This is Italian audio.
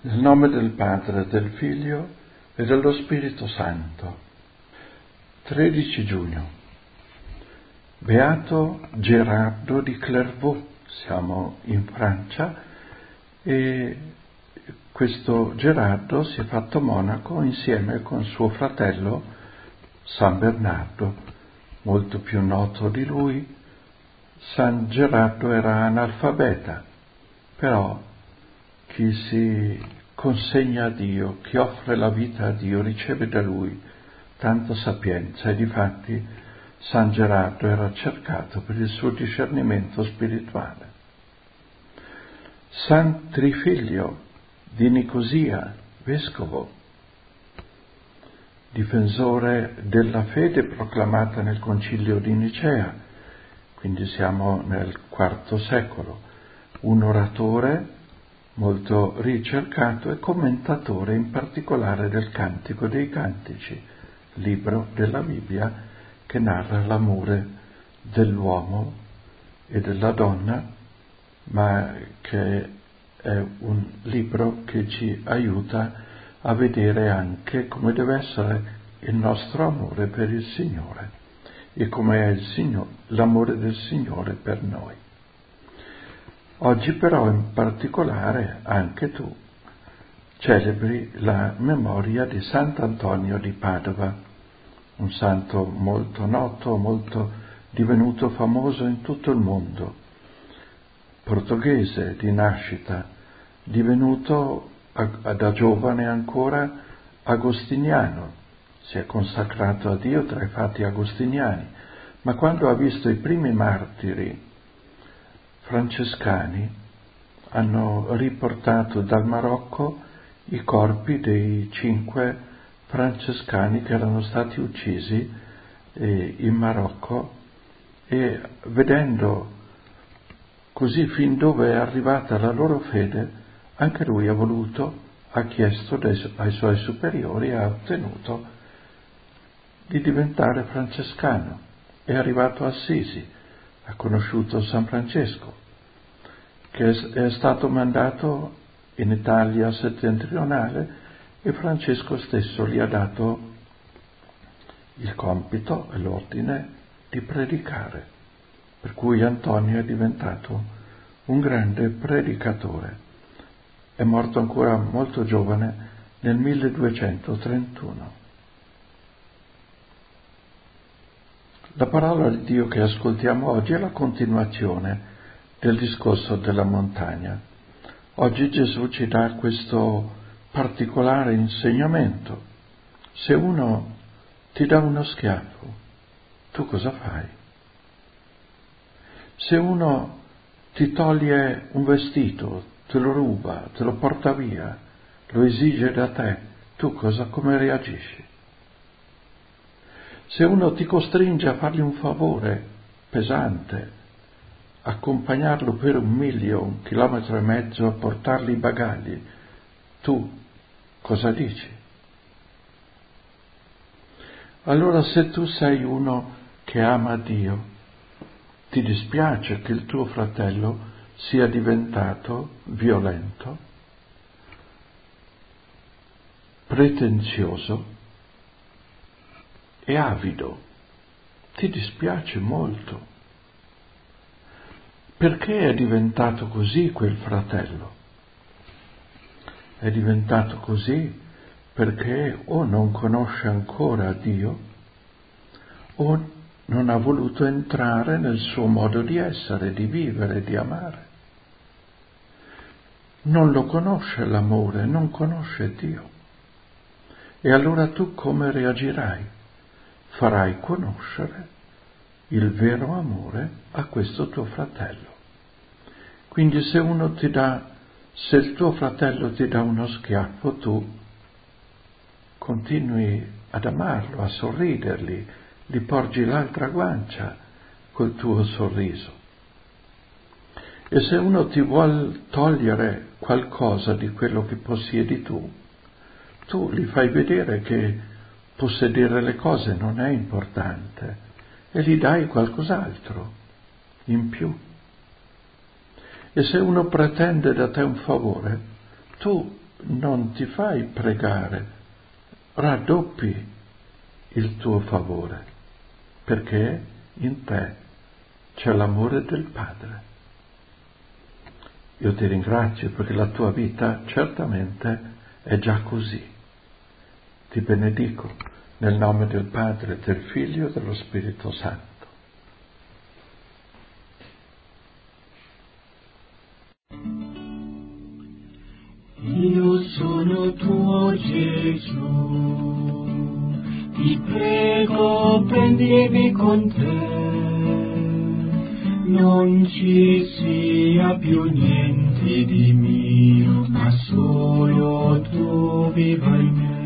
Nel nome del Padre, del Figlio e dello Spirito Santo. 13 giugno. Beato Gerardo di Clairvaux. Siamo in Francia e questo Gerardo si è fatto monaco insieme con suo fratello San Bernardo, molto più noto di lui. San Gerardo era analfabeta, però chi si consegna a Dio, chi offre la vita a Dio, riceve da Lui tanta sapienza e difatti San Gerardo era cercato per il suo discernimento spirituale. San Trifiglio di Nicosia, vescovo, difensore della fede proclamata nel Concilio di Nicea, quindi siamo nel IV secolo, un oratore molto ricercato e commentatore in particolare del Cantico dei Cantici, libro della Bibbia che narra l'amore dell'uomo e della donna, ma che è un libro che ci aiuta a vedere anche come deve essere il nostro amore per il Signore e come è l'amore del Signore per noi. Oggi però in particolare anche tu celebri la memoria di Sant'Antonio di Padova, un santo molto noto, molto divenuto famoso in tutto il mondo, portoghese di nascita, divenuto da giovane ancora agostiniano, si è consacrato a Dio tra i fatti agostiniani, ma quando ha visto i primi martiri francescani hanno riportato dal Marocco i corpi dei 5 francescani che erano stati uccisi in Marocco e vedendo così fin dove è arrivata la loro fede, anche lui ha chiesto ai suoi superiori e ha ottenuto di diventare francescano. È arrivato a Assisi, ha conosciuto San Francesco, che è stato mandato in Italia settentrionale e Francesco stesso gli ha dato il compito e l'ordine di predicare, per cui Antonio è diventato un grande predicatore. È morto ancora molto giovane nel 1231. La parola di Dio che ascoltiamo oggi è la continuazione del discorso della montagna. Oggi Gesù ci dà questo particolare insegnamento. Se uno ti dà uno schiaffo, tu cosa fai? Se uno ti toglie un vestito, te lo ruba, te lo porta via, lo esige da te, tu come reagisci? Se uno ti costringe a fargli un favore pesante, accompagnarlo per 1 miglio, 1,5 chilometri, a portargli i bagagli, tu cosa dici? Allora se tu sei uno che ama Dio, ti dispiace che il tuo fratello sia diventato violento, pretenzioso e avido. Ti dispiace molto. Perché è diventato così quel fratello? È diventato così perché o non conosce ancora Dio o non ha voluto entrare nel suo modo di essere, di vivere, di amare. Non lo conosce l'amore, non conosce Dio. E allora tu come reagirai? Farai conoscere il vero amore a questo tuo fratello. Quindi se il tuo fratello ti dà uno schiaffo, tu continui ad amarlo, a sorridergli, gli porgi l'altra guancia col tuo sorriso. E se uno ti vuol togliere qualcosa di quello che possiedi tu gli fai vedere che possedere le cose non è importante e gli dai qualcos'altro in più. E se uno pretende da te un favore, tu non ti fai pregare, raddoppi il tuo favore, perché in te c'è l'amore del Padre. Io ti ringrazio perché la tua vita certamente è già così. Ti benedico nel nome del Padre, del Figlio e dello Spirito Santo. Io sono tuo Gesù, ti prego prendimi con te, non ci sia più niente di mio, ma solo tu viva in me.